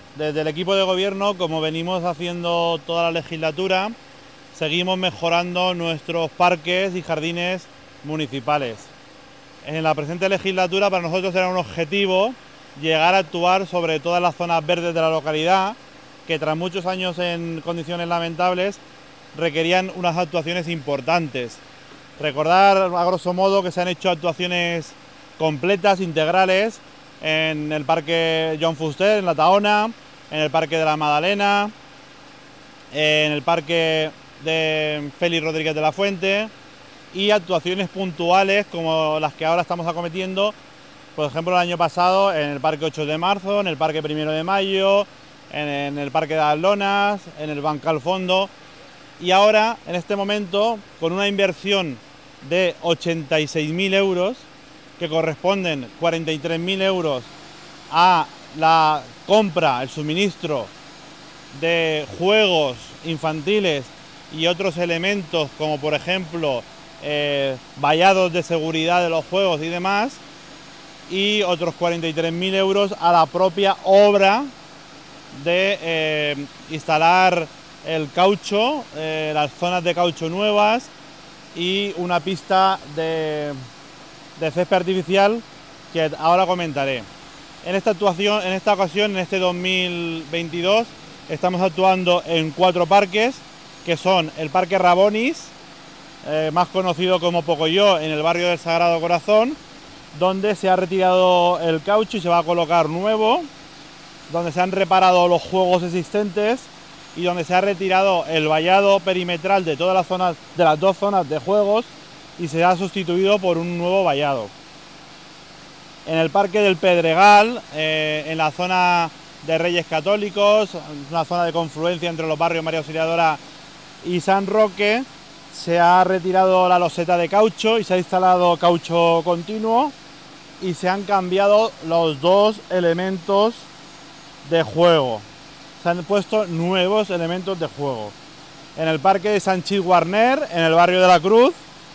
Desde el equipo de gobierno, como venimos haciendo toda la legislatura, seguimos mejorando nuestros parques y jardines municipales. En la presente legislatura para nosotros era un objetivo llegar a actuar sobre todas las zonas verdes de la localidad, que tras muchos años en condiciones lamentables requerían unas actuaciones importantes. Recordar a grosso modo que se han hecho actuaciones completas, integrales, en el Parque Joan Fuster, en La Tahona, en el Parque de la Madalena, en el Parque de Félix Rodríguez de la Fuente, y actuaciones puntuales como las que ahora estamos acometiendo, por ejemplo el año pasado en el Parque 8 de Marzo, en el Parque 1 de Mayo, en el Parque de las Lonas, en el Bancal Fondo, y ahora en este momento con una inversión de 86.000 euros, que corresponden 43.000 euros a la compra, el suministro de juegos infantiles y otros elementos como por ejemplo vallados de seguridad de los juegos y demás, y otros 43.000 euros a la propia obra de instalar el caucho, las zonas de caucho nuevas y una pista de césped artificial que ahora comentaré. En esta ocasión, en este 2022, estamos actuando en 4 parques, que son el Parque Rabonis, más conocido como Pocoyo, en el barrio del Sagrado Corazón, donde se ha retirado el caucho y se va a colocar nuevo, donde se han reparado los juegos existentes y donde se ha retirado el vallado perimetral de todas las zonas, de las 2 zonas de juegos, y se ha sustituido por un nuevo vallado. En el Parque del Pedregal, en la zona de Reyes Católicos, una zona de confluencia entre los barrios María Auxiliadora y San Roque, se ha retirado la loseta de caucho y se ha instalado caucho continuo, y se han cambiado los 2 elementos de juego. Se han puesto nuevos elementos de juego. En el Parque de Sanchis Guarner, en el barrio de la Cruz,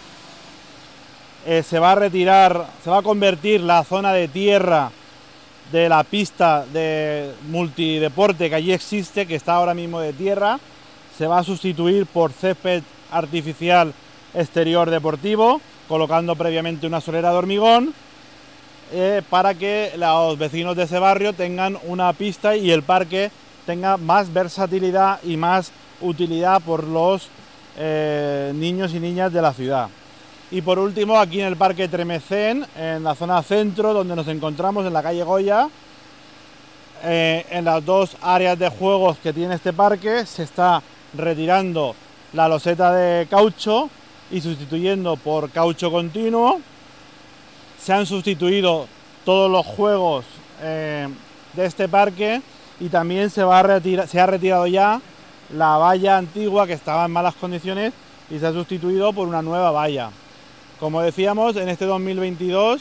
se va a convertir la zona de tierra de la pista de multideporte que allí existe, que está ahora mismo de tierra, se va a sustituir por césped artificial exterior deportivo, colocando previamente una solera de hormigón, para que los vecinos de ese barrio tengan una pista y el parque tenga más versatilidad y más utilidad por los niños y niñas de la ciudad. Y por último, aquí en el Parque Tremecén, en la zona centro, donde nos encontramos en la calle Goya, en las 2 áreas de juegos que tiene este parque, se está retirando la loseta de caucho y sustituyendo por caucho continuo. Se han sustituido todos los juegos de este parque, y también se ha retirado ya la valla antigua, que estaba en malas condiciones, y se ha sustituido por una nueva valla. Como decíamos, en este 2022,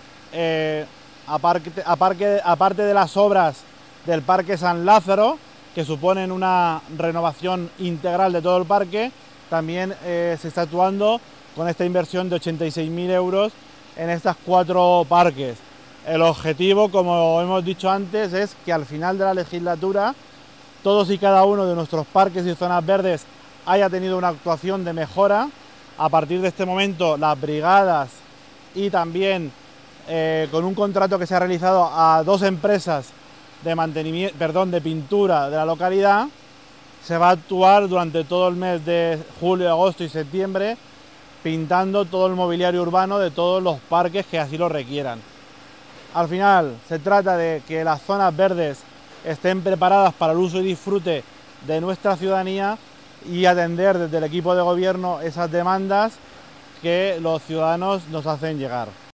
aparte de las obras del Parque San Lázaro, que suponen una renovación integral de todo el parque, también se está actuando con esta inversión de 86.000 euros en estas 4 parques. El objetivo, como hemos dicho antes, es que al final de la legislatura todos y cada uno de nuestros parques y zonas verdes haya tenido una actuación de mejora. A partir de este momento, las brigadas y también con un contrato que se ha realizado a 2 empresas de pintura de la localidad, se va a actuar durante todo el mes de julio, agosto y septiembre, pintando todo el mobiliario urbano de todos los parques que así lo requieran. Al final se trata de que las zonas verdes estén preparadas para el uso y disfrute de nuestra ciudadanía, y atender desde el equipo de gobierno esas demandas que los ciudadanos nos hacen llegar.